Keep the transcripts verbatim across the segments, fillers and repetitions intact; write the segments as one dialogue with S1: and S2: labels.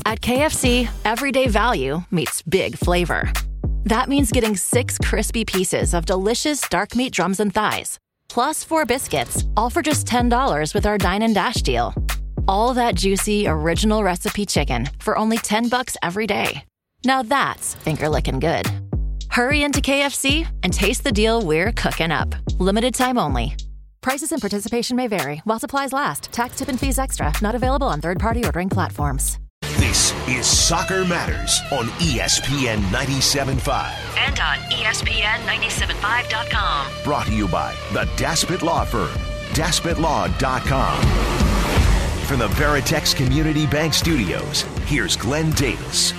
S1: At K F C, everyday value meets big flavor. That means getting six crispy pieces of delicious dark meat drums and thighs, plus four biscuits, all for just ten dollars with our Dine and Dash deal. All that juicy, original recipe chicken for only ten bucks every day. Now that's finger-licking good. Hurry into K F C and taste the deal we're cooking up. Limited time only. Prices and participation may vary while supplies last. Tax, tip, and fees extra. Not available on third-party ordering platforms.
S2: This is Soccer Matters on E S P N ninety-seven point five.
S1: And on E S P N ninety-seven point five dot com.
S2: Brought to you by the Daspit Law Firm, daspit law dot com. From the Veritex Community Bank Studios, here's Glenn Davis.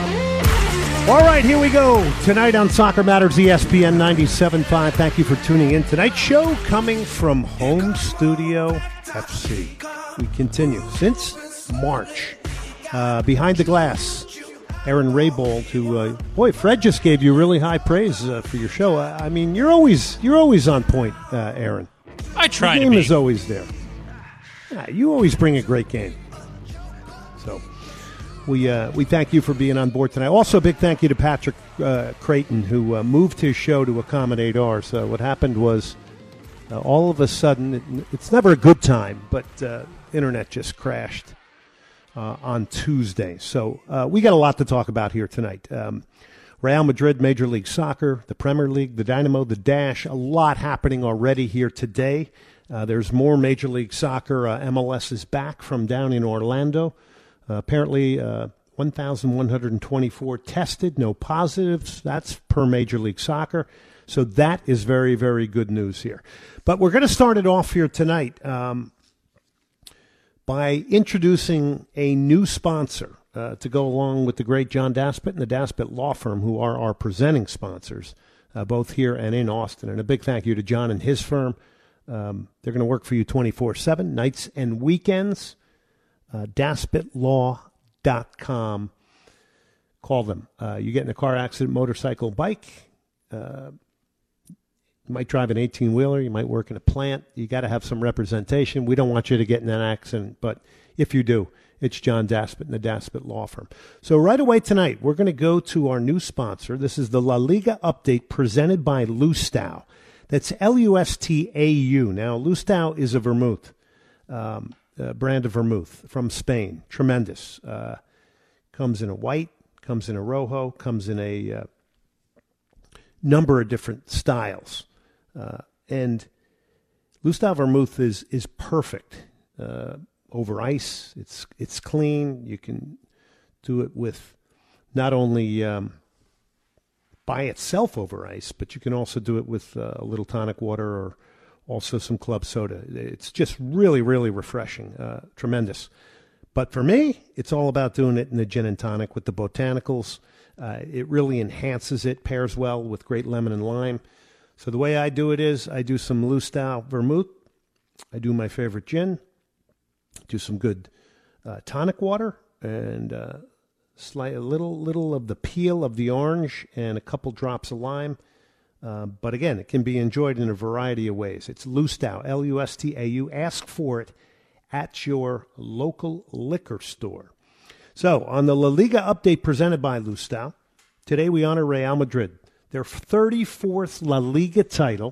S3: All right, here we go. Tonight on Soccer Matters, E S P N ninety-seven point five. Thank you for tuning in. Tonight's show coming from Home Studio F C. We continue. Since March, uh, behind the glass, Aaron Raybould, who, uh, boy, Fred just gave you really high praise uh, for your show. I, I mean, you're always you're always on point, uh, Aaron.
S4: I try
S3: the
S4: to
S3: game
S4: be.
S3: is always there. Yeah, you always bring a great game. So we uh, we thank you for being on board tonight. Also, a big thank you to Patrick uh, Creighton, who uh, moved his show to accommodate ours. Uh, what happened was, uh, all of a sudden, it, it's never a good time, but uh, internet just crashed uh, on Tuesday. So uh, we got a lot to talk about here tonight. Um, Real Madrid, Major League Soccer, the Premier League, the Dynamo, the Dash, a lot happening already here today. Uh, there's more Major League Soccer. Uh, M L S is back from down in Orlando. Uh, apparently, uh, one thousand one hundred twenty-four tested, no positives. That's per Major League Soccer. So that is very, very good news here. But we're going to start it off here tonight um, by introducing a new sponsor uh, to go along with the great John Daspit and the Daspit Law Firm, who are our presenting sponsors, uh, both here and in Austin. And a big thank you to John and his firm. Um, they're going to work for you twenty-four seven, nights and weekends. Uh, daspit law dot com. Call them. Uh, you get in a car accident, motorcycle, bike. Uh, you might drive an eighteen-wheeler. You might work in a plant. You got to have some representation. We don't want you to get in an accident, but if you do, it's John Daspit and the Daspit Law Firm. So right away tonight, we're going to go to our new sponsor. This is the La Liga Update presented by Lustau. That's L U S T A U. Now, Lustau is a vermouth, um, a brand of vermouth from Spain. Tremendous. Uh, comes in a white, comes in a rojo, comes in a uh, number of different styles. Uh, and Lustau vermouth is is perfect uh, over ice. It's it's clean. You can do it with not only Um, by itself over ice, but you can also do it with uh, a little tonic water or also some club soda. It's just really, really refreshing. Uh, tremendous. But for me, it's all about doing it in the gin and tonic with the botanicals. Uh, it really enhances it, pairs well with great lemon and lime. So the way I do it is I do some Lustau vermouth. I do my favorite gin. Do some good uh, tonic water and uh Slight, a little little of the peel of the orange and a couple drops of lime. Uh, but again, it can be enjoyed in a variety of ways. It's Lustau, L U S T A U. Ask for it at your local liquor store. So, on the La Liga Update presented by Lustau, today we honor Real Madrid, their thirty-fourth La Liga title.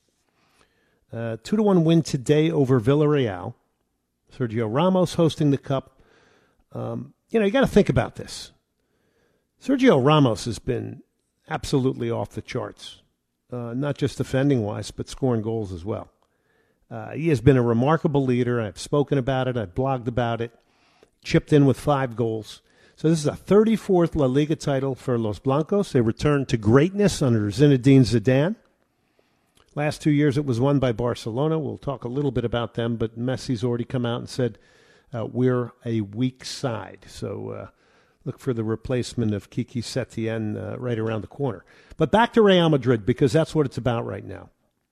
S3: Uh, two to one win today over Villarreal. Sergio Ramos hosting the cup. Um, You know, you got to think about this. Sergio Ramos has been absolutely off the charts, uh, not just defending-wise, but scoring goals as well. Uh, he has been a remarkable leader. I've spoken about it. I've blogged about it. Chipped in with five goals. So this is a thirty-fourth La Liga title for Los Blancos. They returned to greatness under Zinedine Zidane. Last two years it was won by Barcelona. We'll talk a little bit about them, but Messi's already come out and said, Uh, we're a weak side, so uh, look for the replacement of Kiki Setien uh, right around the corner. But back to Real Madrid, because that's what it's about right now.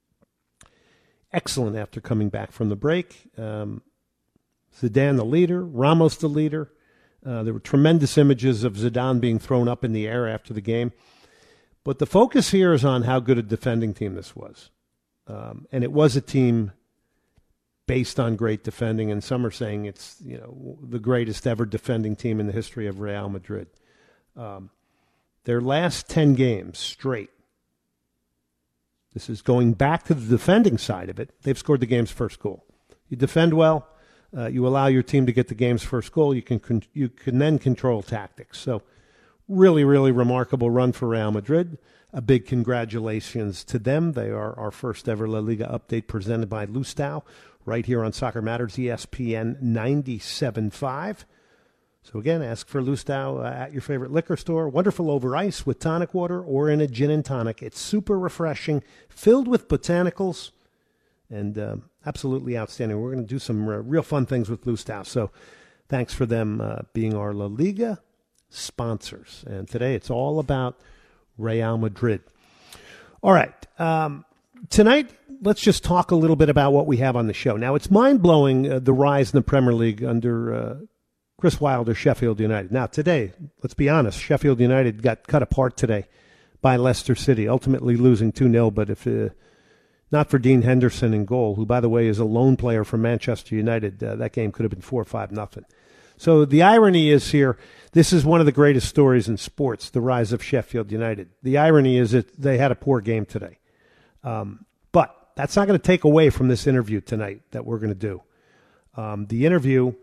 S3: Excellent after coming back from the break. Um, Zidane the leader, Ramos the leader. Uh, there were tremendous images of Zidane being thrown up in the air after the game. But the focus here is on how good a defending team this was. Um, and it was a team based on great defending, and some are saying it's, you know, the greatest ever defending team in the history of Real Madrid. Um, their last ten games straight, this is going back to the defending side of it, they've scored the game's first goal. You defend well, uh, you allow your team to get the game's first goal, you can con- you can then control tactics. So really, really remarkable run for Real Madrid. A big congratulations to them. They are our first ever La Liga update presented by Lustau right here on Soccer Matters, E S P N ninety-seven point five. So again, ask for Lustau uh, at your favorite liquor store. Wonderful over ice with tonic water or in a gin and tonic. It's super refreshing, filled with botanicals, and uh, absolutely outstanding. We're going to do some uh, real fun things with Lustau. So thanks for them uh, being our La Liga sponsors. And today it's all about Real Madrid. All right. Um, tonight, let's just talk a little bit about what we have on the show. Now, it's mind-blowing, uh, the rise in the Premier League under uh, Chris Wilder, Sheffield United. Now, today, let's be honest, Sheffield United got cut apart today by Leicester City, ultimately losing two nil. But if uh, not for Dean Henderson in goal, who, by the way, is a lone player for Manchester United, uh, that game could have been four or five nothing. So the irony is here, this is one of the greatest stories in sports, the rise of Sheffield United. The irony is that they had a poor game today. Um, but that's not going to take away from this interview tonight that we're going to do. Um, the interview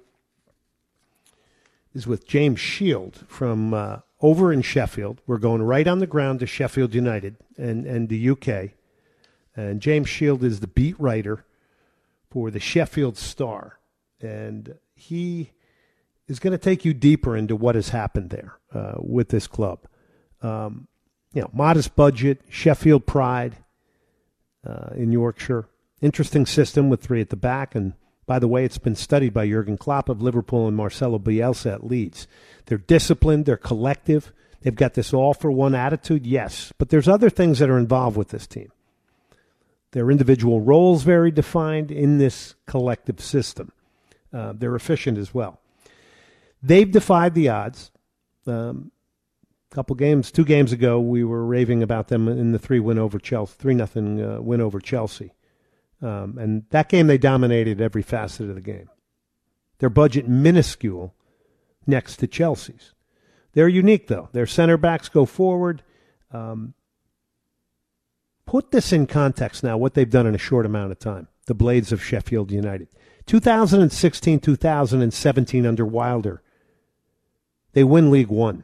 S3: is with James Shield from uh, over in Sheffield. We're going right on the ground to Sheffield United and, and the U K. And James Shield is the beat writer for the Sheffield Star. And he is going to take you deeper into what has happened there uh, with this club. Um, you know, modest budget, Sheffield pride uh, in Yorkshire. Interesting system with three at the back. And by the way, it's been studied by Jurgen Klopp of Liverpool and Marcelo Bielsa at Leeds. They're disciplined. They're collective. They've got this all-for-one attitude, yes. But there's other things that are involved with this team. Their individual roles very defined in this collective system. Uh, they're efficient as well. They've defied the odds. Um, a couple games, two games ago, we were raving about them in the three win over Chelsea, three nothing uh, win over Chelsea. Um, and that game, they dominated every facet of the game. Their budget minuscule next to Chelsea's. They're unique, though. Their center backs go forward. Um, put this in context now, what they've done in a short amount of time. The Blades of Sheffield United. two thousand sixteen, two thousand seventeen under Wilder. They win League One.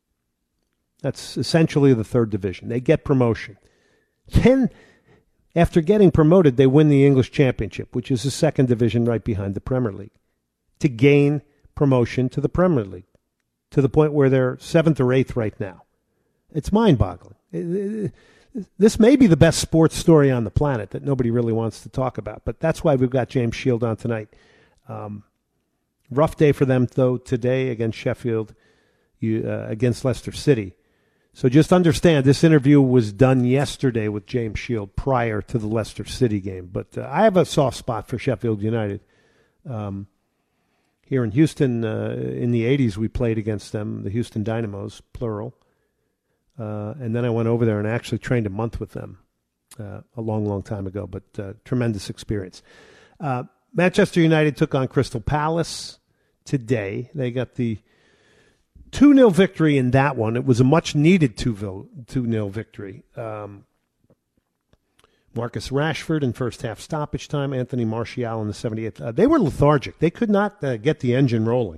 S3: That's essentially the third division. They get promotion. Then, after getting promoted, they win the English Championship, which is the second division right behind the Premier League, to gain promotion to the Premier League, to the point where they're seventh or eighth right now. It's mind-boggling. It, it, this may be the best sports story on the planet that nobody really wants to talk about, but that's why we've got James Shield on tonight. Um, rough day for them, though, today against Sheffield, you, uh, against Leicester City. So just understand, this interview was done yesterday with James Shield prior to the Leicester City game. But uh, I have a soft spot for Sheffield United. Um, here in Houston, uh, in the eighties, we played against them, the Houston Dynamos, plural. Uh, and then I went over there and actually trained a month with them uh, a long, long time ago. But uh, tremendous experience. Uh, Manchester United took on Crystal Palace today. They got the two nil victory in that one. It was a much-needed two nil victory. Um, Marcus Rashford in first half stoppage time, Anthony Martial in the seventy-eighth. Uh, they were lethargic. They could not uh, get the engine rolling.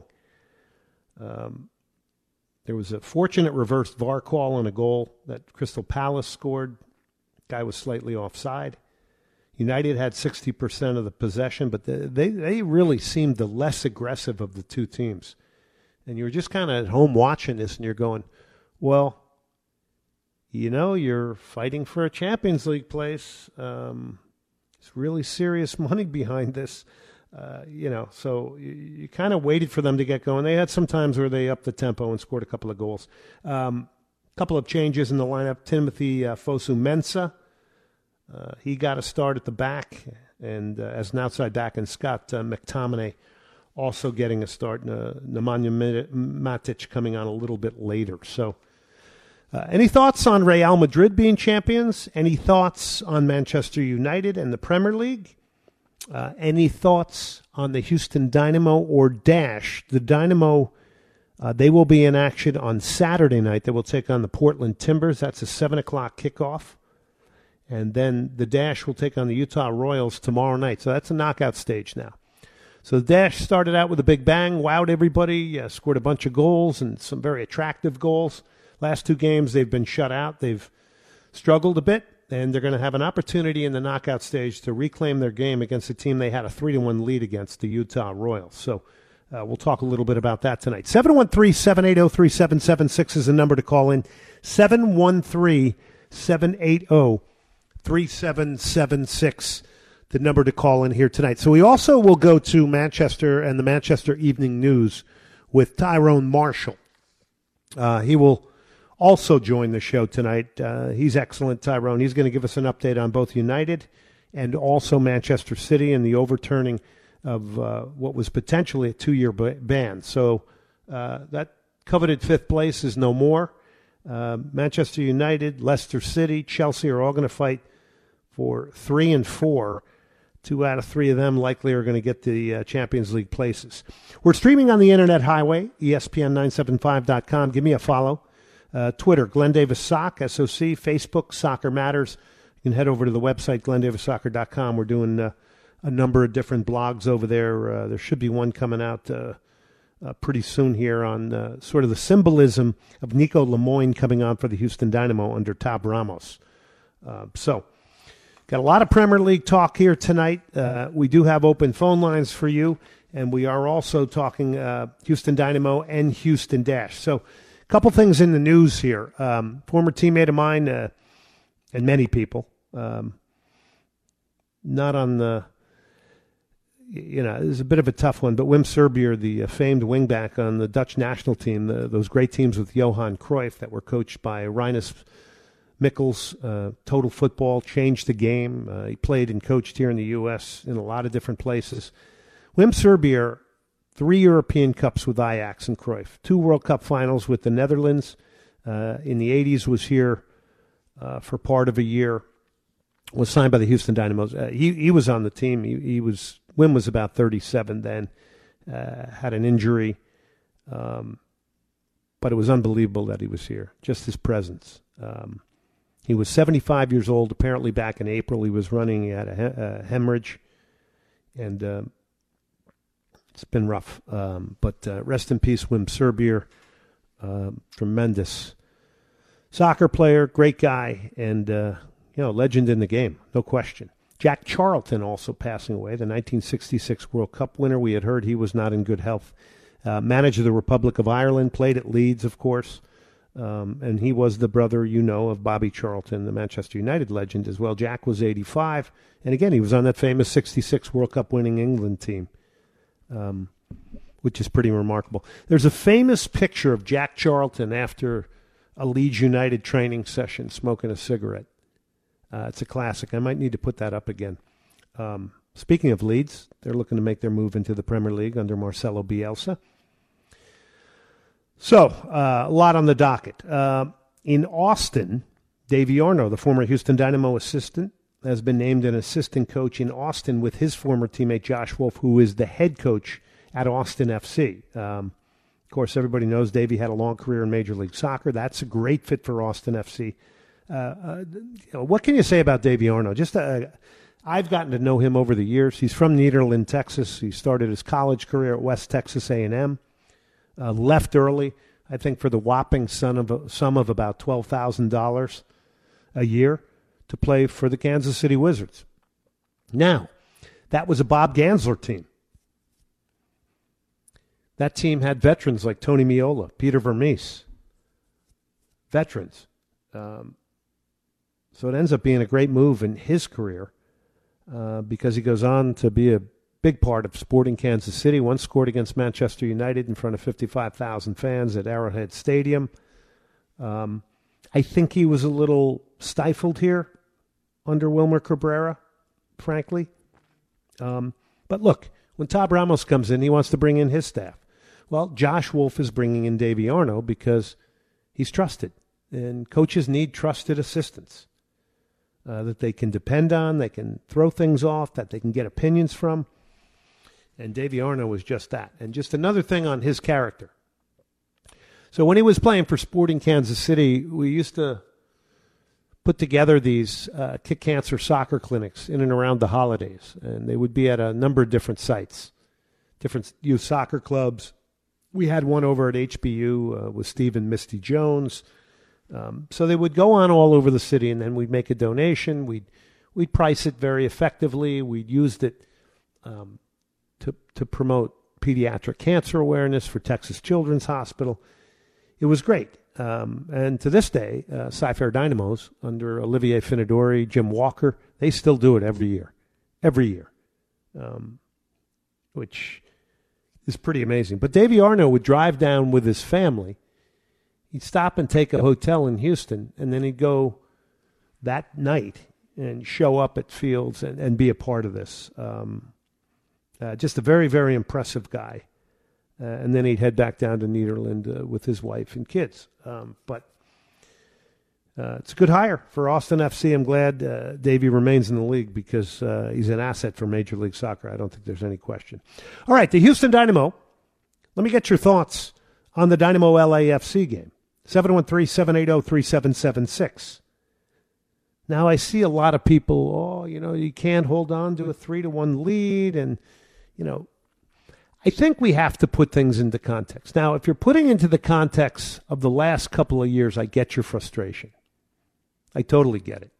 S3: Um, there was a fortunate reverse V A R call on a goal that Crystal Palace scored. Guy was slightly offside. United had sixty percent of the possession, but the, they, they really seemed the less aggressive of the two teams. And you were just kind of at home watching this, and you're going, well, you know, you're fighting for a Champions League place. Um, it's really serious money behind this. Uh, you know, so you, you kind of waited for them to get going. They had some times where they upped the tempo and scored a couple of goals. A um, couple of changes in the lineup. Timothy uh, Fosu-Mensah, uh, he got a start at the back, and uh, as an outside back, and Scott uh, McTominay also getting a start. Uh, Nemanja Matic coming on a little bit later. So, uh, any thoughts on Real Madrid being champions? Any thoughts on Manchester United and the Premier League? Uh, any thoughts on the Houston Dynamo or Dash? The Dynamo, uh, they will be in action on Saturday night. They will take on the Portland Timbers. That's a seven o'clock kickoff. And then the Dash will take on the Utah Royals tomorrow night. So that's a knockout stage now. So the Dash started out with a big bang, wowed everybody, uh, scored a bunch of goals and some very attractive goals. Last two games they've been shut out. They've struggled a bit, and they're going to have an opportunity in the knockout stage to reclaim their game against a team they had a three to one lead against, the Utah Royals. So uh, we'll talk a little bit about that tonight. seven one three, seven eight zero, three seven seven six is the number to call in. seven one three, seven eight zero, three seven seven six, the number to call in here tonight. So we also will go to Manchester and the Manchester Evening News with Tyrone Marshall. Uh, he will also join the show tonight. Uh, he's excellent, Tyrone. He's going to give us an update on both United and also Manchester City and the overturning of uh, what was potentially a two-year ban. So uh, that coveted fifth place is no more. Uh, Manchester United, Leicester City, Chelsea are all going to fight for three and four. Two out of three of them likely are going to get the uh, Champions League places. We're streaming on the Internet Highway, E S P N nine seventy-five dot com. Give me a follow. Uh, Twitter, Glenn Davis Sock, S O C. Facebook, Soccer Matters. You can head over to the website, glenn davis soccer dot com. We're doing uh, a number of different blogs over there. Uh, there should be one coming out uh, uh, pretty soon here on uh, sort of the symbolism of Nico Lemoyne coming on for the Houston Dynamo under Tab Ramos. Uh, so, got a lot of Premier League talk here tonight. Uh, we do have open phone lines for you, and we are also talking uh, Houston Dynamo and Houston Dash. So, a couple things in the news here. Um, former teammate of mine, uh, and many people, um, not on the, you know, this is a bit of a tough one, but Wim Serbier, the uh, famed wingback on the Dutch national team, the, those great teams with Johan Cruyff that were coached by Rinus Michels, uh, total football, changed the game. Uh, he played and coached here in the U S in a lot of different places. Wim Serbier, three European Cups with Ajax and Cruyff, two World Cup finals with the Netherlands. Uh, in the eighties, was here uh, for part of a year. Was signed by the Houston Dynamos. Uh, he he was on the team. He, he was Wim was about thirty-seven then. Uh, had an injury, um, but it was unbelievable that he was here. Just his presence. Um, he was seventy-five years old. Apparently, back in April, he was running. He had a, he- a hemorrhage, and uh, it's been rough. Um, but uh, rest in peace, Wim Serbier. Uh, tremendous soccer player, great guy, and uh, you know, legend in the game, no question. Jack Charlton also passing away, the nineteen sixty-six World Cup winner. We had heard he was not in good health. Uh, manager of the Republic of Ireland, played at Leeds, of course, um, and he was the brother, you know, of Bobby Charlton, the Manchester United legend as well. Jack was eighty-five, and again, he was on that famous sixty-six World Cup winning England team, um, which is pretty remarkable. There's a famous picture of Jack Charlton after a Leeds United training session smoking a cigarette. Uh, it's a classic. I might need to put that up again. Um, speaking of Leeds, they're looking to make their move into the Premier League under Marcelo Bielsa. So, uh, a lot on the docket. Uh, in Austin, Davey Arno, the former Houston Dynamo assistant, has been named an assistant coach in Austin with his former teammate Josh Wolf, who is the head coach at Austin F C. Um, of course, everybody knows Davey had a long career in Major League Soccer. That's a great fit for Austin F C. Uh, uh, you know, what can you say about Davey Arno? Just uh, I've gotten to know him over the years. He's from Nederland, Texas. He started his college career at West Texas A and M. Uh, left early, I think, for the whopping sum of, sum of about twelve thousand dollars a year to play for the Kansas City Wizards. Now, that was a Bob Gansler team. That team had veterans like Tony Meola, Peter Vermees. Veterans. Um, so it ends up being a great move in his career uh, because he goes on to be a big part of Sporting Kansas City. Once scored against Manchester United in front of fifty-five thousand fans at Arrowhead Stadium. Um, I think he was a little stifled here under Wilmer Cabrera, frankly. Um, but look, when Tab Ramos comes in, he wants to bring in his staff. Well, Josh Wolf is bringing in Davey Arno because he's trusted, and coaches need trusted assistants. uh, that they can depend on, they can throw things off, that they can get opinions from. And Davey Arno was just that. And just another thing on his character. So when he was playing for Sporting Kansas City, we used to put together these uh, Kick Cancer soccer clinics in and around the holidays. And they would be at a number of different sites, different youth soccer clubs. We had one over at H B U uh, with Steve and Misty Jones. Um, so they would go on all over the city, and then we'd make a donation. We'd, we'd price it very effectively. We'd used it um, to, to promote pediatric cancer awareness for Texas Children's Hospital. It was great. Um, and to this day, uh, Cy-Fair Dynamos, under Olivier Finidori, Jim Walker, they still do it every year. Every year. Um, which is pretty amazing. But Davey Arno would drive down with his family. He'd stop and take a hotel in Houston, and then he'd go that night and show up at Fields and, and be a part of this. Um, uh, just a very, very impressive guy. Uh, and then he'd head back down to Nederland uh, with his wife and kids. Um, but uh, it's a good hire for Austin F C. I'm glad uh, Davey remains in the league because uh, he's an asset for Major League Soccer. I don't think there's any question. All right, the Houston Dynamo. Let me get your thoughts on the Dynamo L A F C game. seven one three, seven eight zero, three seven seven six. Now, I see a lot of people, oh, you know, you can't hold on to a three to one lead. And, you know, I think we have to put things into context. Now, if you're putting into the context of the last couple of years, I get your frustration. I totally get it.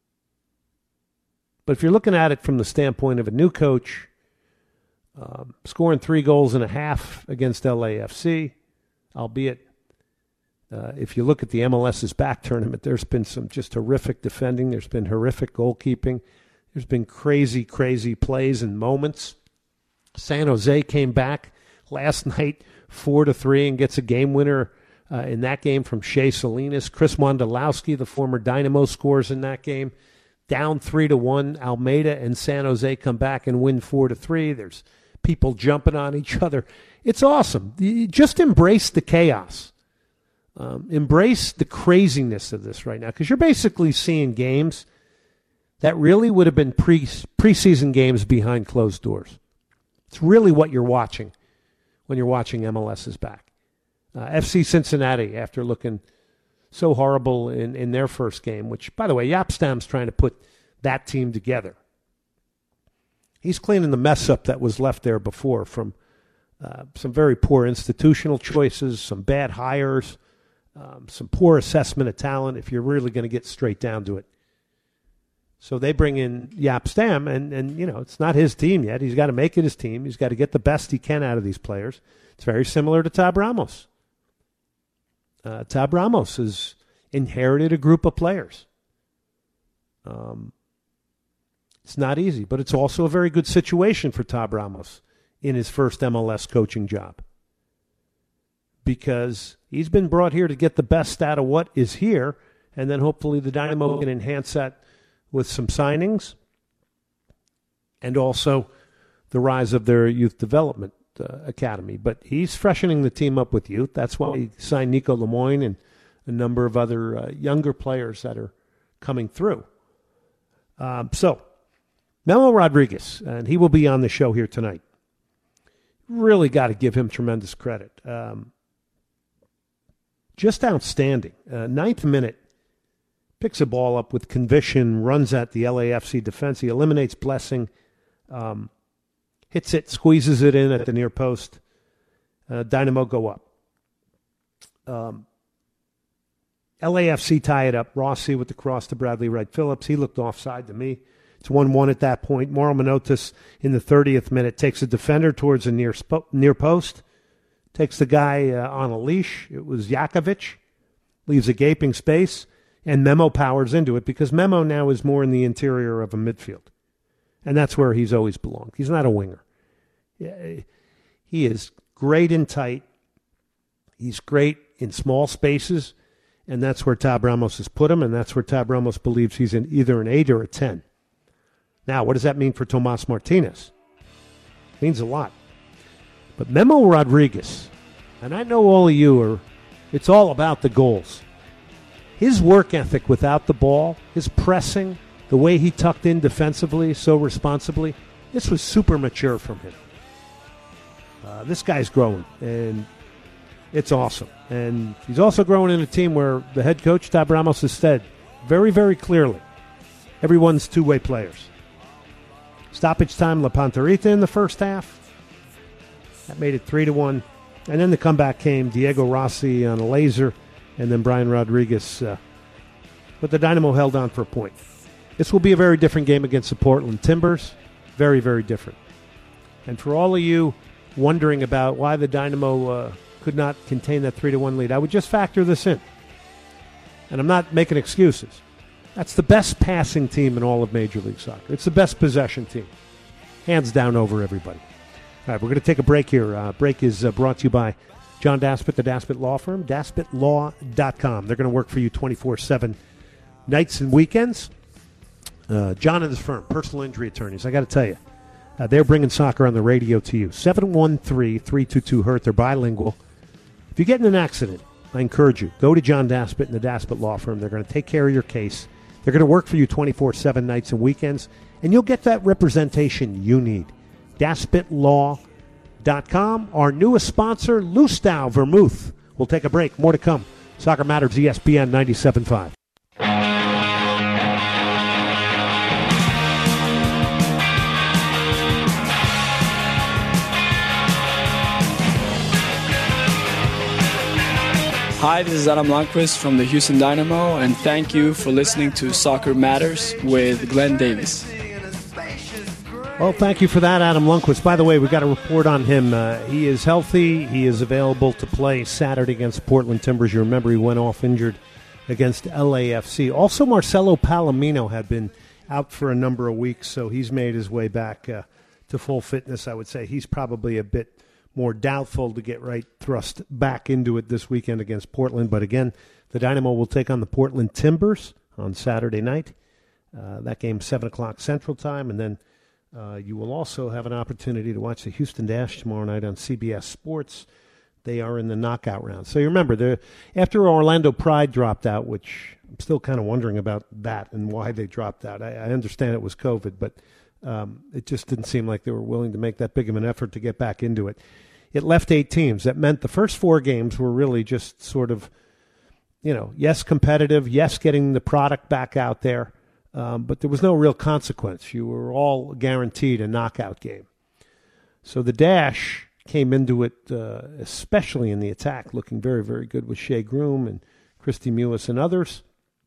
S3: But if you're looking at it from the standpoint of a new coach, um, scoring three goals and a half against L A F C, albeit uh, if you look at the MLS's back tournament, there's been some just horrific defending. There's been horrific goalkeeping. There's been crazy, crazy plays and moments. San Jose came back last night four to three and gets a game winner uh, in that game from Shea Salinas. Chris Wondolowski, the former Dynamo, scores in that game. Down three to one, Almeida and San Jose come back and win four to three. There's people jumping on each other. It's awesome. You just embrace the chaos. Um, embrace the craziness of this right now, because you're basically seeing games that really would have been pre preseason games behind closed doors. It's really what you're watching when you're watching M L S's back. Uh, F C Cincinnati, after looking so horrible in, in their first game, which, by the way, Jaap Stam's trying to put that team together. He's cleaning the mess up that was left there before from uh, some very poor institutional choices, some bad hires, um, some poor assessment of talent, if you're really going to get straight down to it. So they bring in Jaap Stam, and, and, you know, it's not his team yet. He's got to make it his team. He's got to get the best he can out of these players. It's very similar to Tab Ramos. Uh, Tab Ramos has inherited a group of players. Um, it's not easy, but it's also a very good situation for Tab Ramos in his first M L S coaching job, because he's been brought here to get the best out of what is here, and then hopefully the Dynamo can enhance that with some signings and also the rise of their youth development uh, academy. But he's freshening the team up with youth. That's why he signed Nico Lemoyne and a number of other uh, younger players that are coming through. Um, so, Memo Rodriguez, and he will be on the show here tonight. Really got to give him tremendous credit. Um, just outstanding. Uh, ninth minute, picks a ball up with conviction, runs at the L A F C defense. He eliminates Blessing, um, hits it, squeezes it in at the near post. Uh, Dynamo go up. Um, L A F C tie it up. Rossi with the cross to Bradley Wright Phillips. He looked offside to me. It's one one at that point. Mauro Manotas in the thirtieth minute takes a defender towards a near, sp- near post. Takes the guy uh, on a leash. It was Jakovic. Leaves a gaping space. And Memo powers into it, because Memo now is more in the interior of a midfield. And that's where he's always belonged. He's not a winger. He is great in tight. He's great in small spaces. And that's where Tab Ramos has put him. And that's where Tab Ramos believes he's in either an eight or a ten. Now, what does that mean for Tomas Martinez? It means a lot. But Memo Rodriguez, and I know all of you are, it's all about the goals. His work ethic without the ball, his pressing, the way he tucked in defensively so responsibly, this was super mature from him. Uh, this guy's growing, and it's awesome. And he's also growing in a team where the head coach, Tab Ramos, has said very, very clearly, everyone's two-way players. Stoppage time, La Panterita in the first half. That made it three to one. And then the comeback came, Diego Rossi on a laser, and then Brian Rodriguez. Uh, but the Dynamo held on for a point. This will be a very different game against the Portland Timbers. Very, very different. And for all of you wondering about why the Dynamo uh, could not contain that three to one lead, I would just factor this in. And I'm not making excuses. That's the best passing team in all of Major League Soccer. It's the best possession team. Hands down over everybody. All right, we're going to take a break here. Uh, break is uh, brought to you by John Daspit, the Daspit Law Firm, daspit law dot com. They're going to work for you twenty-four seven nights and weekends. Uh, John and his firm, personal injury attorneys. I got to tell you, uh, they're bringing soccer on the radio to you. seven one three, three two two, hurt. They're bilingual. If you get in an accident, I encourage you, go to John Daspit and the Daspit Law Firm. They're going to take care of your case. They're going to work for you twenty-four seven nights and weekends, and you'll get that representation you need. daspit law dot com. Our newest sponsor, Lustau Vermouth. We'll take a break. More to come. Soccer Matters, E S P N ninety-seven point five.
S4: Hi, this is Adam Lundqvist from the Houston Dynamo, and thank you for listening to Soccer Matters with Glenn Davis.
S3: Well, thank you for that, Adam Lundqvist. By the way, we've got a report on him. Uh, he is healthy. He is available to play Saturday against Portland Timbers. You remember he went off injured against L A F C. Also, Marcelo Palomino had been out for a number of weeks, so he's made his way back uh, to full fitness, I would say. He's probably a bit more doubtful to get right thrust back into it this weekend against Portland. But again, the Dynamo will take on the Portland Timbers on Saturday night. Uh, that game, seven o'clock Central Time. And then uh, you will also have an opportunity to watch the Houston Dash tomorrow night on C B S Sports. They are in the knockout round. So you remember, after Orlando Pride dropped out, which I'm still kind of wondering about that and why they dropped out. I, I understand it was COVID, but um, it just didn't seem like they were willing to make that big of an effort to get back into it. It left eight teams. That meant the first four games were really just sort of, you know, yes, competitive, yes, getting the product back out there, um, but there was no real consequence. You were all guaranteed a knockout game. So the Dash came into it, uh, especially in the attack, looking very, very good with Shea Groom and Christy Mewis and others.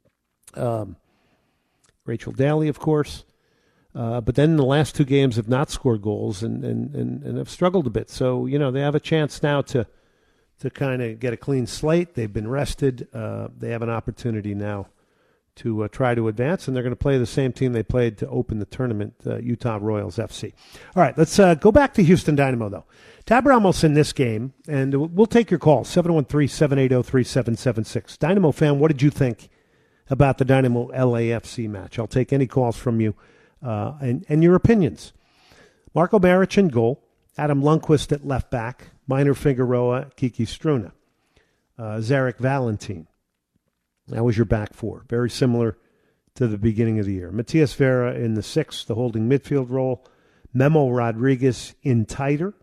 S3: Um, Rachel Daly, of course. Uh, but then the last two games have not scored goals and, and, and, and have struggled a bit. So, you know, they have a chance now to to kind of get a clean slate. They've been rested. Uh, they have an opportunity now to uh, try to advance, and they're going to play the same team they played to open the tournament, uh, Utah Royals F C. All right, let's uh, go back to Houston Dynamo, though. Tab Ramos in this game, and we'll take your call, seven one three, seven eight zero, three seven seven six. Dynamo fan, what did you think about the Dynamo L A F C match? I'll take any calls from you. Uh, and, and your opinions. Marco Baric in goal, Adam Lundqvist at left back, Minor Figueroa, Kiki Struna, uh, Zarek Valentin. That was your back four. Very similar to the beginning of the year. Matias Vera in the sixth, the holding midfield role. Memo Rodriguez in tighter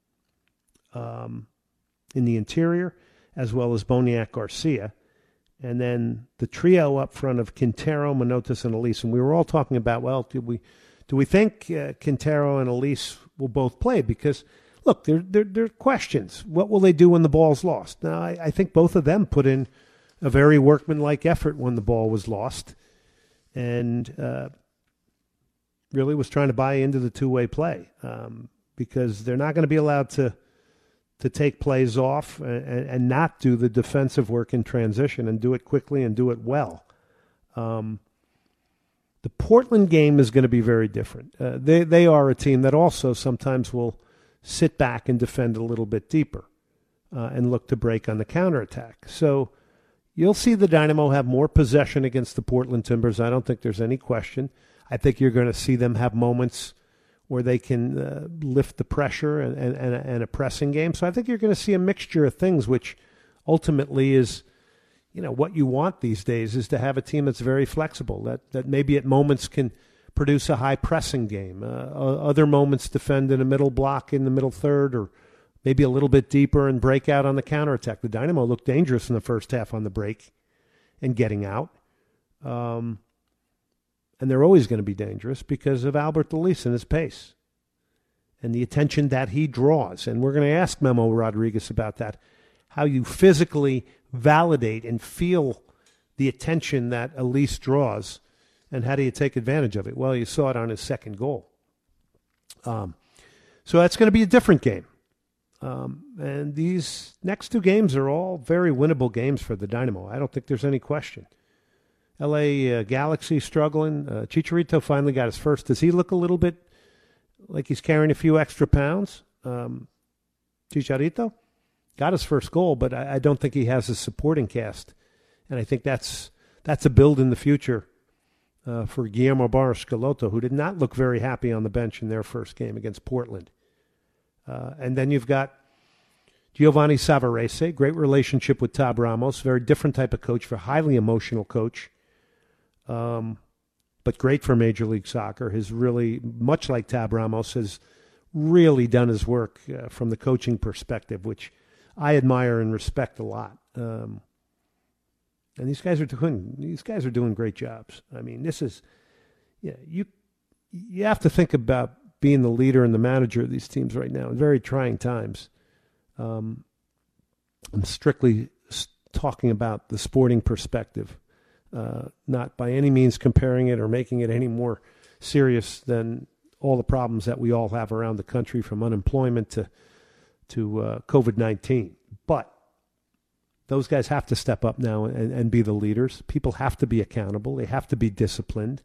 S3: um, in the interior, as well as Boniek Garcia. And then the trio up front of Quintero, Manotas, and Elise. And we were all talking about, well, do we do we think uh, Quintero and Elise will both play? Because, look, there, there, there are questions. What will they do when the ball's lost? Now, I, I think both of them put in a very workmanlike effort when the ball was lost and uh, really was trying to buy into the two-way play um, because they're not going to be allowed to to take plays off and, and not do the defensive work in transition and do it quickly and do it well. Um, the Portland game is going to be very different. Uh, they, they are a team that also sometimes will sit back and defend a little bit deeper uh, and look to break on the counterattack. So you'll see the Dynamo have more possession against the Portland Timbers. I don't think there's any question. I think you're going to see them have moments where they can uh, lift the pressure and, and, and, a, and a pressing game. So I think you're going to see a mixture of things, which ultimately is, you know, what you want these days is to have a team that's very flexible, that, that maybe at moments can produce a high pressing game, uh, other moments defend in a middle block in the middle third, or maybe a little bit deeper and break out on the counterattack. The Dynamo looked dangerous in the first half on the break and getting out. Um, and they're always going to be dangerous because of Albert Delis and his pace and the attention that he draws. And we're going to ask Memo Rodriguez about that, how you physically validate and feel the attention that Elise draws, and how do you take advantage of it? Well, you saw it on his second goal. Um, so that's going to be a different game. Um, and these next two games are all very winnable games for the Dynamo. I don't think there's any question. L A uh, Galaxy struggling. Uh, Chicharito finally got his first. Does he look a little bit like he's carrying a few extra pounds? Um, Chicharito got his first goal, but I, I don't think he has a supporting cast. And I think that's that's a build in the future uh, for Guillermo Barros Schelotto, who did not look very happy on the bench in their first game against Portland. Uh, and then you've got Giovanni Savarese, great relationship with Tab Ramos, very different type of coach, for highly emotional coach, um, but great for Major League Soccer. Has really, much like Tab Ramos, has really done his work uh, from the coaching perspective, which I admire and respect a lot. Um, and these guys are doing these guys are doing great jobs. I mean, this is, yeah, you you have to think about being the leader and the manager of these teams right now in very trying times. Um, I'm strictly talking about the sporting perspective, uh, not by any means comparing it or making it any more serious than all the problems that we all have around the country, from unemployment to to uh, COVID nineteen. But those guys have to step up now and, and be the leaders. People have to be accountable. They have to be disciplined,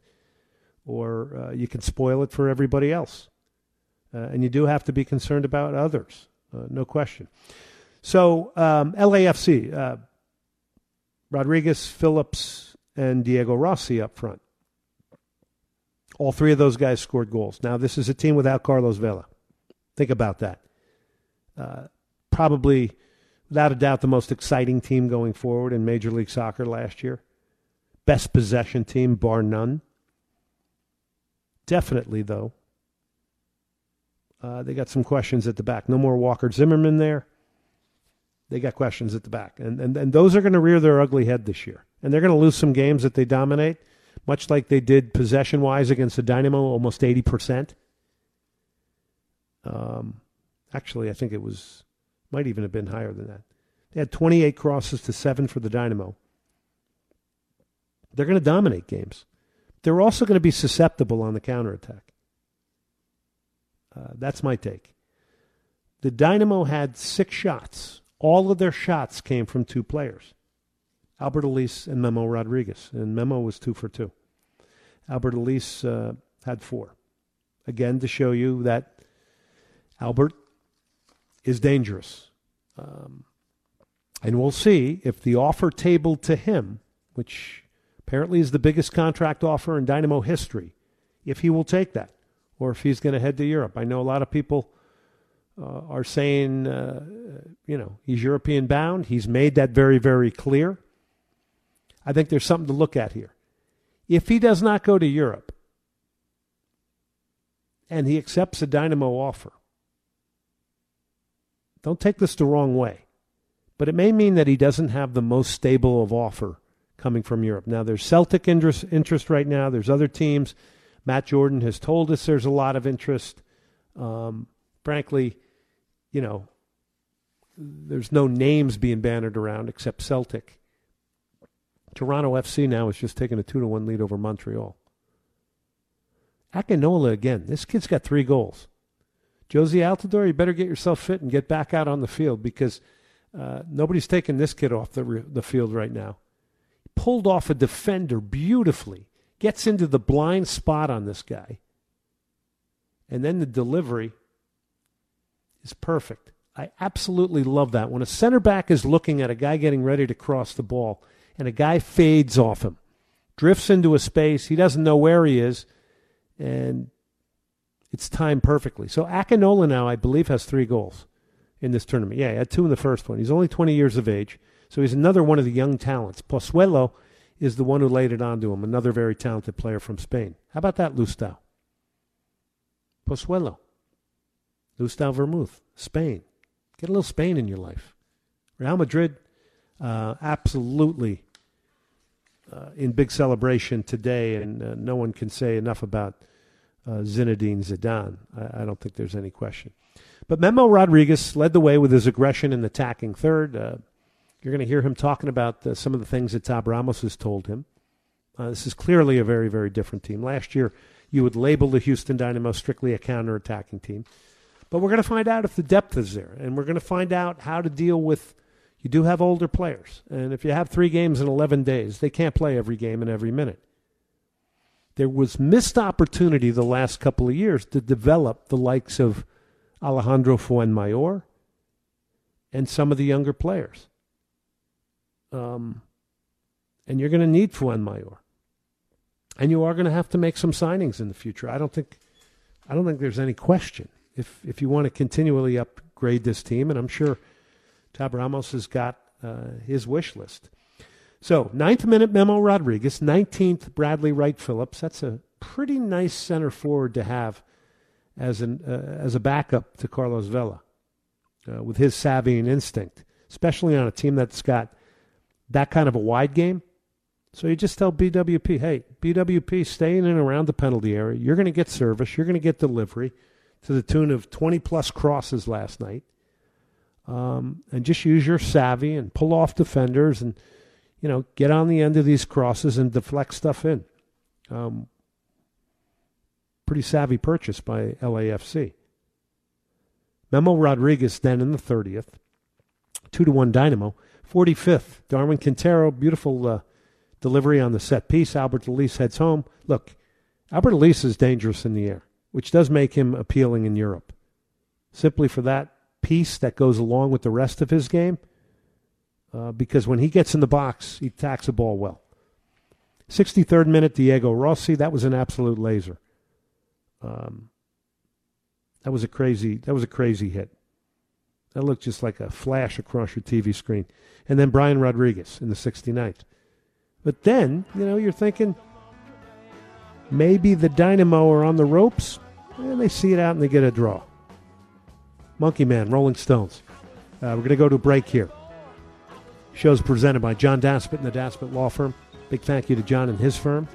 S3: or uh, you can spoil it for everybody else. Uh, and you do have to be concerned about others, uh, no question. So um, L A F C, uh, Rodriguez, Phillips, and Diego Rossi up front. All three of those guys scored goals. Now, this is a team without Carlos Vela. Think about that. Uh, probably, without a doubt, the most exciting team going forward in Major League Soccer last year. Best possession team, bar none. Definitely, though, uh, they got some questions at the back. No more Walker Zimmerman there. They got questions at the back. And, and, and those are going to rear their ugly head this year. And they're going to lose some games that they dominate, much like they did possession-wise against the Dynamo, almost eighty percent. Um, actually, I think it was, might even have been higher than that. They had twenty-eight crosses to seven for the Dynamo. They're going to dominate games. They're also going to be susceptible on the counterattack. Uh, that's my take. The Dynamo had six shots. All of their shots came from two players, Albert Elise and Memo Rodriguez. And Memo was two for two. Albert Elise uh, had four. Again, to show you that Albert is dangerous. Um, and we'll see if the offer tabled to him, which apparently is the biggest contract offer in Dynamo history, if he will take that, or if he's going to head to Europe. I know a lot of people uh, are saying, uh, you know, he's European bound. He's made that very, very clear. I think there's something to look at here. If he does not go to Europe and he accepts a Dynamo offer, don't take this the wrong way, but it may mean that he doesn't have the most stable of offer coming from Europe. Now, there's Celtic interest, interest right now. There's other teams. Matt Jordan has told us there's a lot of interest. Um, frankly, you know, there's no names being bannered around except Celtic. Toronto F C now is just taking a two to one lead over Montreal. Akinola again. This kid's got three goals. Josie Altidore, you better get yourself fit and get back out on the field, because uh, nobody's taking this kid off the re- the field right now. Pulled off a defender beautifully. Gets into the blind spot on this guy. And then the delivery is perfect. I absolutely love that. When a center back is looking at a guy getting ready to cross the ball and a guy fades off him, drifts into a space, he doesn't know where he is, and it's timed perfectly. So Akinola now, I believe, has three goals in this tournament. Yeah, he had two in the first one. He's only twenty years of age. So he's another one of the young talents. Pozuelo is the one who laid it on to him, another very talented player from Spain. How about that, Lustau? Pozuelo. Lustau Vermouth, Spain. Get a little Spain in your life. Real Madrid, uh, absolutely uh, in big celebration today, and uh, no one can say enough about uh, Zinedine Zidane. I, I don't think there's any question. But Memo Rodriguez led the way with his aggression and attacking third. Uh, you're going to hear him talking about uh, some of the things that Tab Ramos has told him. Uh, this is clearly a very, very different team. Last year, you would label the Houston Dynamo strictly a counter-attacking team. But we're going to find out if the depth is there, and we're going to find out how to deal with, you do have older players. And if you have three games in eleven days, they can't play every game and every minute. There was missed opportunity the last couple of years to develop the likes of Alejandro Fuenmayor and some of the younger players. Um, and you're going to need Fuenmayor. And you are going to have to make some signings in the future. I don't think I don't think there's any question. If if you want to continually upgrade this team, and I'm sure Tab Ramos has got uh, his wish list. So, ninth minute, Memo Rodriguez. nineteenth, Bradley Wright Phillips. That's a pretty nice center forward to have as an uh, as a backup to Carlos Vela uh, with his savvy and instinct, especially on a team that's got that kind of a wide game. So you just tell B W P, hey, B W P, stay in and around the penalty area. You're going to get service. You're going to get delivery to the tune of twenty-plus crosses last night. Um, and just use your savvy and pull off defenders and, you know, get on the end of these crosses and deflect stuff in. Um, pretty savvy purchase by L A F C. Memo Rodriguez then in the thirtieth. Two to one Dynamo. forty-fifth, Darwin Quintero, beautiful uh, delivery on the set piece. Albert Elise heads home. Look, Albert Elise is dangerous in the air, which does make him appealing in Europe. Simply for that piece that goes along with the rest of his game, uh, because when he gets in the box, he attacks the ball well. sixty-third minute, Diego Rossi. That was an absolute laser. Um, that was a crazy. That was a crazy hit. That looked just like a flash across your T V screen. And then Brian Rodriguez in the sixty-ninth. But then, you know, you're thinking maybe the Dynamo are on the ropes, and they see it out and they get a draw. Monkey Man, Rolling Stones. Uh, we're going to go to a break here. Show's presented by John Daspit and the Daspit Law Firm. Big thank you to John and his firm.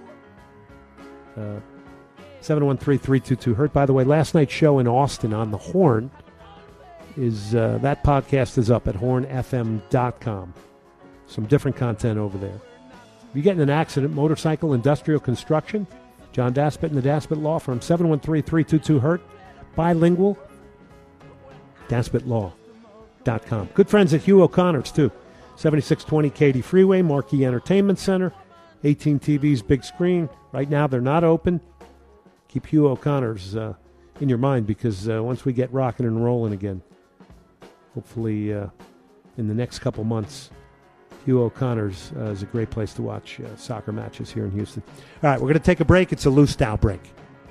S3: Uh, seven one three, three two two, HURT. By the way, last night's show in Austin on the Horn is uh, that podcast is up at horn f m dot com. Some different content over there. If you get in an accident, motorcycle, industrial construction, John Daspit and the Daspit Law Firm, seven one three, three two two, HURT. Bilingual, daspit law dot com. Good friends at Hugh O'Connor's, too. seventy-six twenty Katy Freeway, Marquee Entertainment Center, eighteen T Vs, big screen. Right now, they're not open. Keep Hugh O'Connor's uh, in your mind, because uh, once we get rocking and rolling again, hopefully uh, in the next couple months, Hugh O'Connor's uh, is a great place to watch uh, soccer matches here in Houston. All right, we're going to take a break. It's a Lustau break.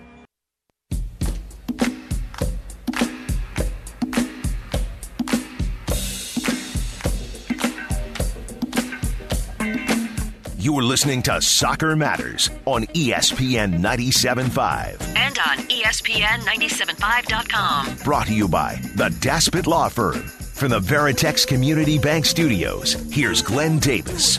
S2: You are listening to Soccer Matters on E S P N ninety-seven point five.
S5: And on E S P N ninety-seven point five dot com.
S2: Brought to you by the Daspit Law Firm. From the Veritex Community Bank Studios, here's Glenn Davis.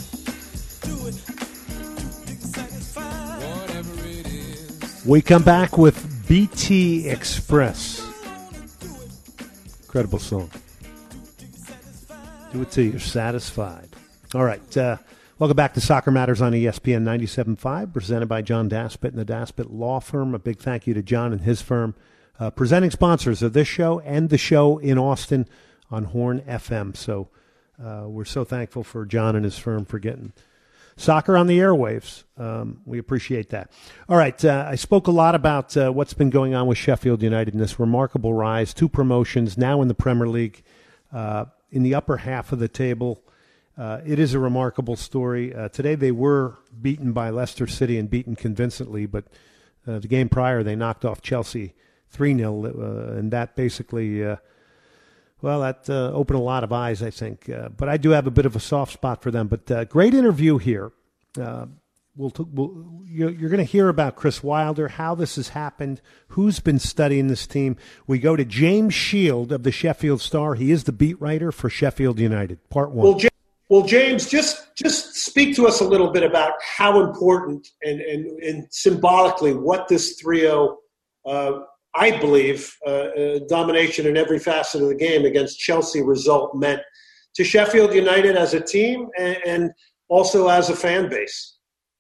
S3: We come back with B T Express. Incredible song. Do it till you're satisfied. All right. Uh, welcome back to Soccer Matters on E S P N ninety-seven point five, presented by John Daspit and the Daspit Law Firm. A big thank you to John and his firm, uh, presenting sponsors of this show and the show in Austin on Horn F M. So uh, we're so thankful for John and his firm for getting soccer on the airwaves. Um, we appreciate that. All right, uh, I spoke a lot about uh, what's been going on with Sheffield United in this remarkable rise, two promotions, now in the Premier League, uh, in the upper half of the table. Uh, it is a remarkable story. Uh, today they were beaten by Leicester City and beaten convincingly, but uh, the game prior they knocked off Chelsea three nil, uh, and that basically uh, Well, that uh, opened a lot of eyes, I think. Uh, but I do have a bit of a soft spot for them. But uh, great interview here. Uh, we'll, t- we'll you're, you're going to hear about Chris Wilder, how this has happened, who's been studying this team. We go to James Shield of the Sheffield Star. He is the beat writer for Sheffield United. Part one.
S6: Well, James, well, James just just speak to us a little bit about how important and, and, and symbolically what this three oh uh I believe, uh, uh, domination in every facet of the game against Chelsea result meant to Sheffield United as a team and, and also as a fan base.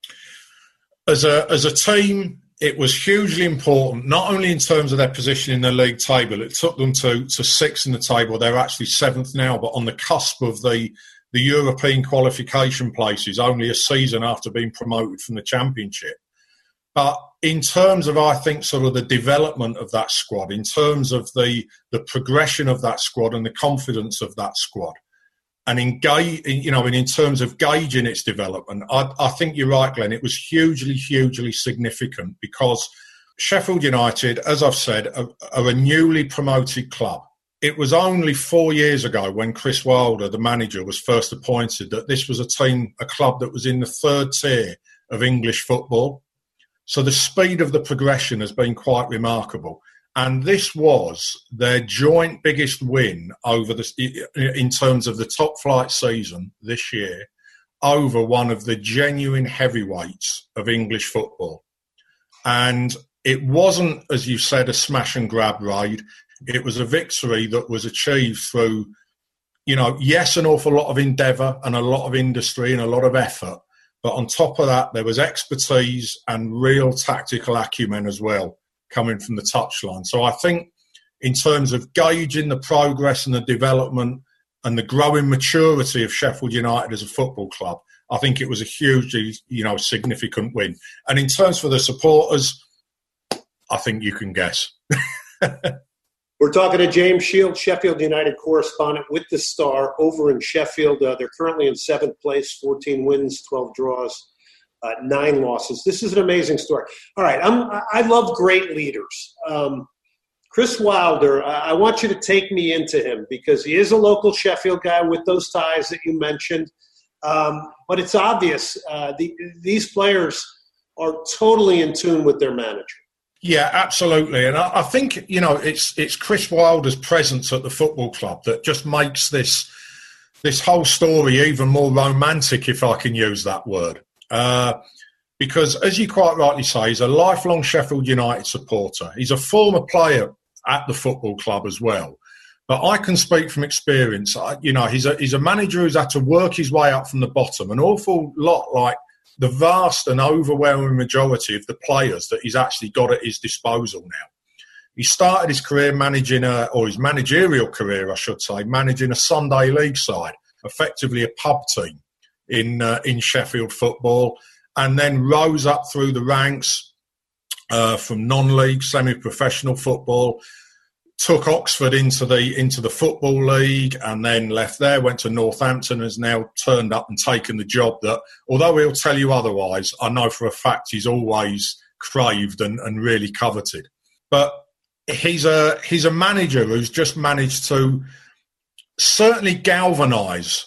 S7: As a as a team, it was hugely important, not only in terms of their position in the league table. It took them to, to sixth in the table. They're actually seventh now, but on the cusp of the, the European qualification places, only a season after being promoted from the Championship. But in terms of, I think, sort of the development of that squad, in terms of the the progression of that squad and the confidence of that squad, and engage, you know, and in terms of gauging its development, I, I think you're right, Glenn. It was hugely, hugely significant because Sheffield United, as I've said, are, are a newly promoted club. It was only four years ago when Chris Wilder, the manager, was first appointed that this was a team, a club that was in the third tier of English football. So the speed of the progression has been quite remarkable. And this was their joint biggest win over the, in terms of the top flight season this year, over one of the genuine heavyweights of English football. And it wasn't, as you said, a smash and grab raid. It was a victory that was achieved through, you know, yes, an awful lot of endeavour and a lot of industry and a lot of effort. But on top of that, there was expertise and real tactical acumen as well coming from the touchline. So I think in terms of gauging the progress and the development and the growing maturity of Sheffield United as a football club, I think it was a hugely, you know, significant win. And in terms for the supporters, I think you can guess.
S6: We're talking to James Shield, Sheffield United correspondent with the Star over in Sheffield. Uh, they're currently in seventh place, fourteen wins, twelve draws, uh, nine losses. This is an amazing story. All right, I'm, I love great leaders. Um, Chris Wilder, I want you to take me into him because he is a local Sheffield guy with those ties that you mentioned. Um, but it's obvious uh, the, these players are totally in tune with their manager.
S7: Yeah, absolutely. And I, I think, you know, it's it's Chris Wilder's presence at the football club that just makes this this whole story even more romantic, if I can use that word. Uh, because, as you quite rightly say, he's a lifelong Sheffield United supporter. He's a former player at the football club as well. But I can speak from experience. I, you know, he's a, he's a manager who's had to work his way up from the bottom, an awful lot like the vast and overwhelming majority of the players that he's actually got at his disposal now. He started his career managing a, or his managerial career, I should say, managing a Sunday league side, effectively a pub team in uh, in Sheffield football, and then rose up through the ranks uh, from non-league, semi-professional football, took Oxford into the into the Football League and then left there, went to Northampton, has now turned up and taken the job that, although he'll tell you otherwise, I know for a fact he's always craved and, and really coveted. But he's a he's a manager who's just managed to certainly galvanise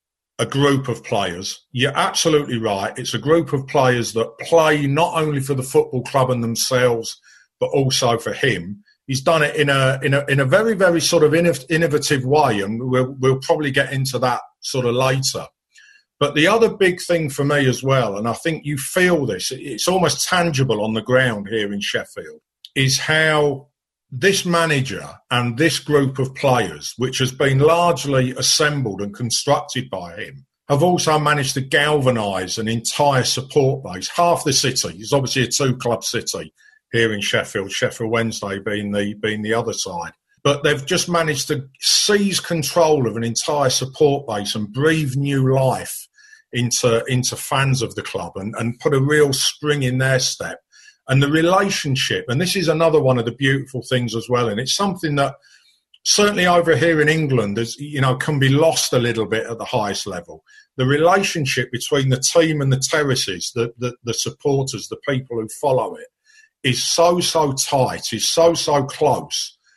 S7: a group of players. You're absolutely right. It's a group of players that play not only for the football club and themselves, but also for him. He's done it in a in a in a very very sort of innovative way, and we'll we'll probably get into that sort of later. But the other big thing for me as well, and I think you feel this, it's almost tangible on the ground here in Sheffield, is how this manager and this group of players, which has been largely assembled and constructed by him, have also managed to galvanise an entire support base. Half the city is obviously a two-club city here in Sheffield, Sheffield Wednesday being the being the other side. But they've just managed to seize control of an entire support base and breathe new life into, into fans of the club and, and put a real spring in their step. And the relationship, and this is another one of the beautiful things as well, and it's something that certainly over here in England, is, you know, can be lost a little bit at the highest level. The relationship between the team and the terraces, the, the, the supporters, the people who follow it, is so, so tight, is so, so close.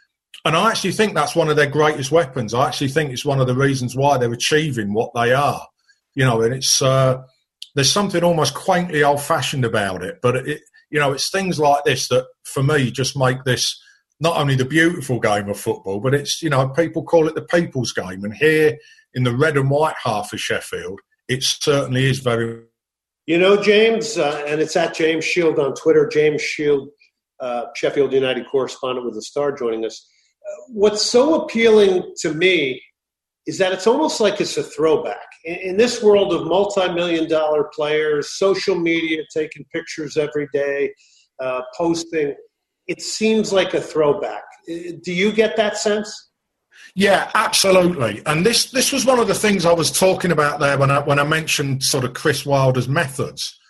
S7: And I actually think that's one of their greatest weapons. I actually think it's one of the reasons why they're achieving what they are. You know, and it's uh, there's something almost quaintly old-fashioned about it. But, it, you know, it's things like this that, for me, just make this not only the beautiful game of football, but it's, you know, people call it the people's game. And here in the red and white half of Sheffield, it certainly is very.
S6: You know, James, uh, and it's at James Shield on Twitter, James Shield, uh, Sheffield United correspondent with the Star, joining us. Uh, what's so appealing to me is that it's almost like it's a throwback. In, in this world of multi-million dollar players, social media, taking pictures every day, uh, posting, it seems like a throwback. Do you get that sense?
S7: Yeah, absolutely. And this this was one of the things I was talking about there when I when I mentioned sort of Chris Wilder's methods.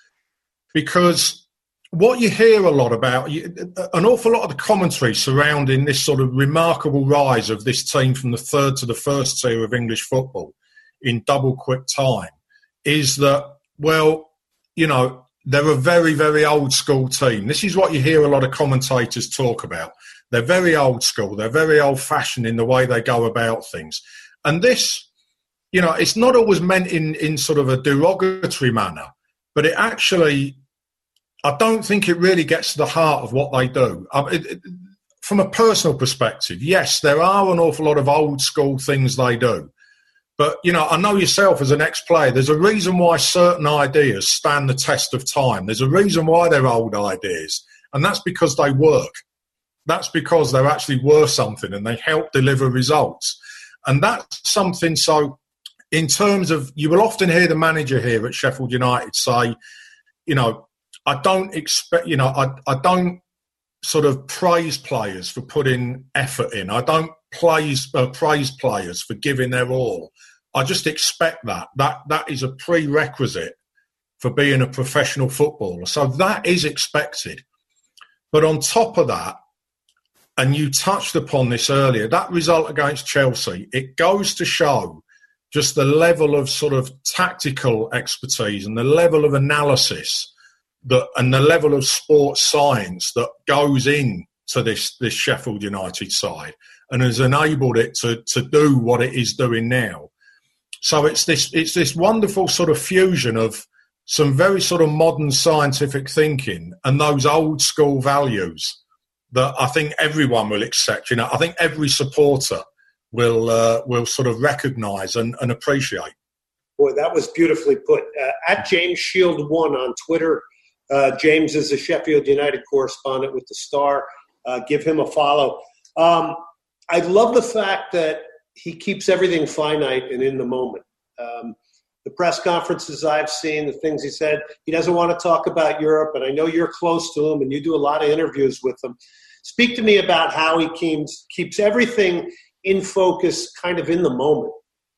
S7: Because what you hear a lot about, you, an awful lot of the commentary surrounding this sort of remarkable rise of this team from the third to the first tier of English football in double quick time, is that, well, you know, they're a very, very old school team. This is what you hear a lot of commentators talk about. They're very old school. They're very old fashioned in the way they go about things. And this, you know, it's not always meant in, in sort of a derogatory manner, but it actually, I don't think it really gets to the heart of what they do. Um, it, it, from a personal perspective, yes, there are an awful lot of old school things they do. But, you know, I know yourself as an ex-player, there's a reason why certain ideas stand the test of time. There's a reason why they're old ideas. And that's because they work. That's because they're actually worth something and they help deliver results. And that's something, so in terms of, you will often hear the manager here at Sheffield United say, you know, I don't expect, you know, I, I don't sort of praise players for putting effort in. I don't praise, uh, praise players for giving their all. I just expect that. That that is a prerequisite for being a professional footballer. So that is expected. But on top of that, and you touched upon this earlier, that result against Chelsea, it goes to show just the level of sort of tactical expertise and the level of analysis that and the level of sports science that goes in to this, this Sheffield United side and has enabled it to, to do what it is doing now. So it's this it's this wonderful sort of fusion of some very sort of modern scientific thinking and those old school values that I think everyone will accept. You know, I think every supporter will uh, will sort of recognise and, and appreciate.
S6: Boy, that was beautifully put. Uh, at James Shield one on Twitter. Uh, James is a Sheffield United correspondent with the Star. Uh, give him a follow. Um, I love the fact that he keeps everything finite and in the moment. Um, the press conferences I've seen, the things he said, he doesn't want to talk about Europe, and I know you're close to him and you do a lot of interviews with him. Speak to me about how he keeps, keeps everything in focus, kind of in the moment.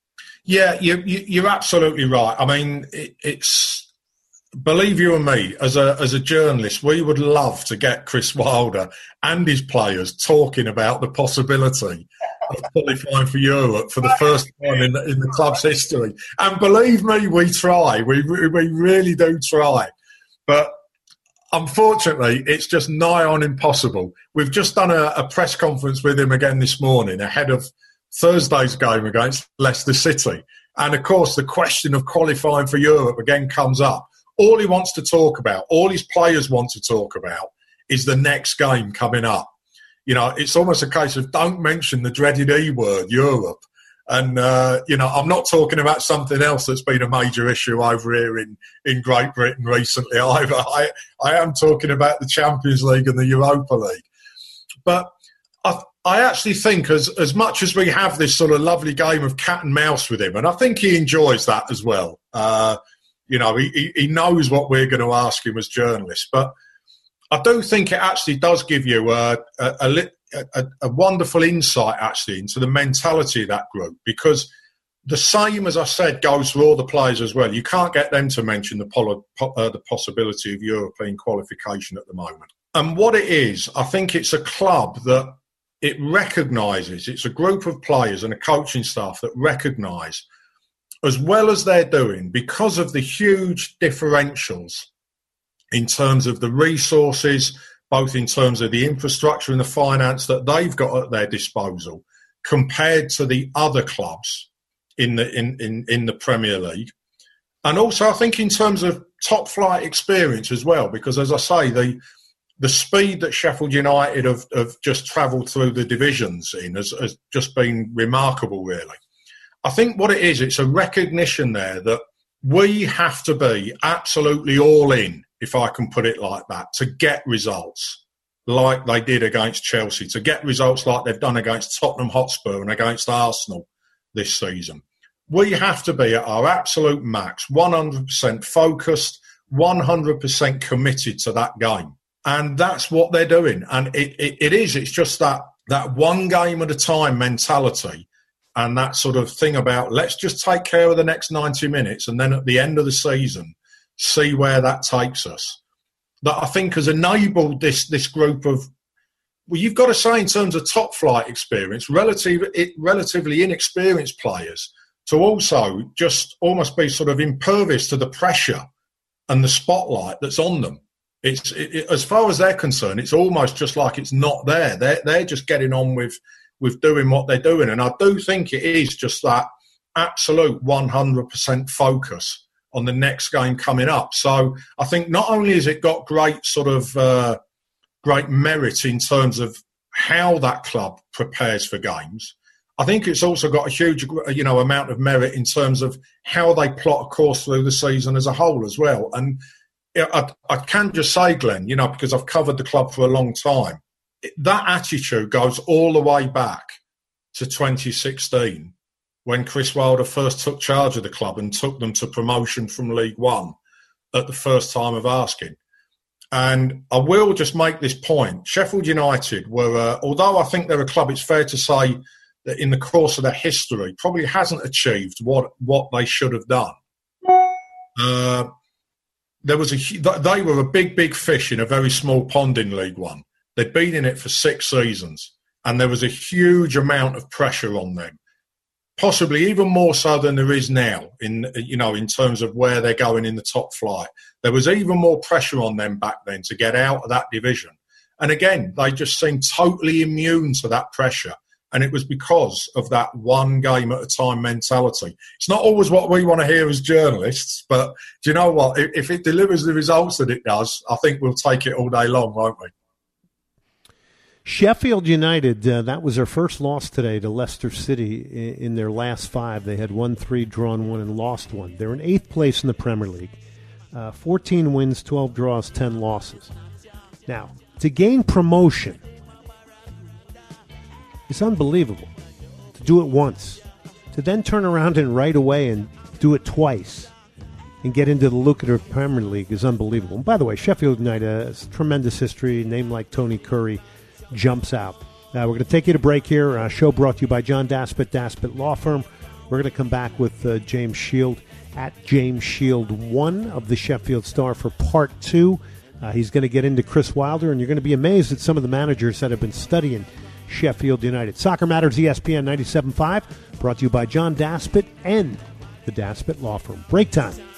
S7: Yeah, you, you, you're absolutely right. I mean, it, it's... Believe you and me, as a as a journalist, we would love to get Chris Wilder and his players talking about the possibility of qualifying for Europe for the first time in the, in the club's history. And believe me, we try. We we really do try. But unfortunately, it's just nigh on impossible. We've just done a, a press conference with him again this morning ahead of Thursday's game against Leicester City. And, of course, the question of qualifying for Europe again comes up. All he wants to talk about, all his players want to talk about, is the next game coming up. You know, it's almost a case of don't mention the dreaded E word, Europe. And, uh, you know, I'm not talking about something else that's been a major issue over here in, in Great Britain recently either. I, I am talking about the Champions League and the Europa League. But I, I actually think as, as much as we have this sort of lovely game of cat and mouse with him, and I think he enjoys that as well, uh, you know, he, he knows what we're going to ask him as journalists. But I do think it actually does give you a, a, a, a, a wonderful insight, actually, into the mentality of that group. Because the same, as I said, goes for all the players as well. You can't get them to mention the, pol- uh, the possibility of European qualification at the moment. And what it is, I think it's a club that it recognises, it's a group of players and a coaching staff that recognise, as well as they're doing, because of the huge differentials in terms of the resources, both in terms of the infrastructure and the finance that they've got at their disposal, compared to the other clubs in the in, in, in the Premier League. And also, I think in terms of top-flight experience as well, because, as I say, the the speed that Sheffield United have, have just travelled through the divisions in has, has just been remarkable, really. I think what it is, it's a recognition there that we have to be absolutely all in, if I can put it like that, to get results like they did against Chelsea, to get results like they've done against Tottenham Hotspur and against Arsenal this season. We have to be at our absolute max, one hundred percent focused, one hundred percent committed to that game. And that's what they're doing. And it, it, it is, it's just that, that one game at a time mentality and that sort of thing about let's just take care of the next ninety minutes and then at the end of the season, see where that takes us. That I think has enabled this, this group of, well, you've got to say in terms of top flight experience, relative, it, relatively inexperienced players to also just almost be sort of impervious to the pressure and the spotlight that's on them. It's it, it, as far as they're concerned, it's almost just like it's not there. They're they're just getting on with with doing what they're doing, and I do think it is just that absolute one hundred percent focus on the next game coming up. So I think not only has it got great sort of uh, great merit in terms of how that club prepares for games, I think it's also got a huge you know amount of merit in terms of how they plot a course through the season as a whole as well. And I, I can just say, Glenn, you know, because I've covered the club for a long time, that attitude goes all the way back to twenty sixteen when Chris Wilder first took charge of the club and took them to promotion from League One at the first time of asking. And I will just make this point. Sheffield United were, uh, although I think they're a club, it's fair to say that in the course of their history probably hasn't achieved what, what they should have done. Uh, There was a, they were a big, big fish in a very small pond in League One. They'd been in it for six seasons, and there was a huge amount of pressure on them, possibly even more so than there is now. In you know, in terms of where they're going in the top flight, there was even more pressure on them back then to get out of that division. And again, they just seemed totally immune to that pressure. And it was because of that one game at a time mentality. It's not always what we want to hear as journalists, but do you know what? If it delivers the results that it does, I think we'll take it all day long, won't we?
S3: Sheffield United, uh, that was their first loss today to Leicester City in, in their last five. They had won three, drawn one, and lost one. They're in eighth place in the Premier League. Uh, fourteen wins, twelve draws, ten losses. Now, to gain promotion, it's unbelievable to do it once, to then turn around and right away and do it twice and get into the lucrative Premier League is unbelievable. And by the way, Sheffield United has tremendous history. A name like Tony Curry jumps out. Uh, we're going to take you to break here. Uh, show brought to you by John Daspit, Daspit Law Firm. We're going to come back with uh, James Shield at James Shield one of the Sheffield Star for part two. Uh, he's going to get into Chris Wilder, and you're going to be amazed at some of the managers that have been studying Sheffield United. Soccer Matters, E S P N ninety-seven point five, brought to you by John Daspit and the Daspit Law Firm. Break time.